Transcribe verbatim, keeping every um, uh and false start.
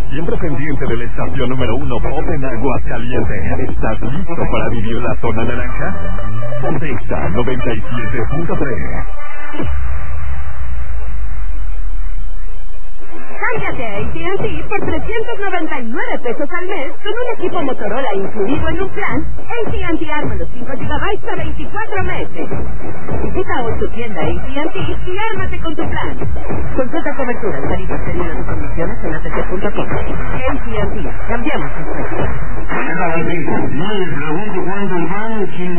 Siempre pendiente de la estación número uno, Pop en Aguascalientes. ¿Estás listo para vivir la zona naranja? Pontexa noventa y siete punto tres. Cámbiate a A T and T por trescientos noventa y nueve pesos al mes con un equipo Motorola incluido en un plan. A T and T arma los cinco gigabytes a veinticuatro meses. Visita hoy tu tienda A T and T y ármate con tu plan. Consulta cobertura, tarifas, términos y condiciones en a t t punto com. A T and T, cambiamos el precio. No le pregunto cuánto van,